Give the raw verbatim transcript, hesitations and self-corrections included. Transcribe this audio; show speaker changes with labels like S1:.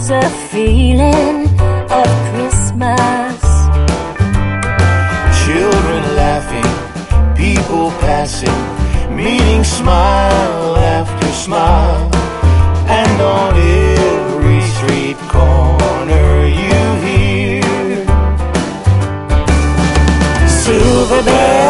S1: There's a feeling of Christmas.
S2: Children laughing, people passing, meeting smile after smile. And on every street corner you hear silver bells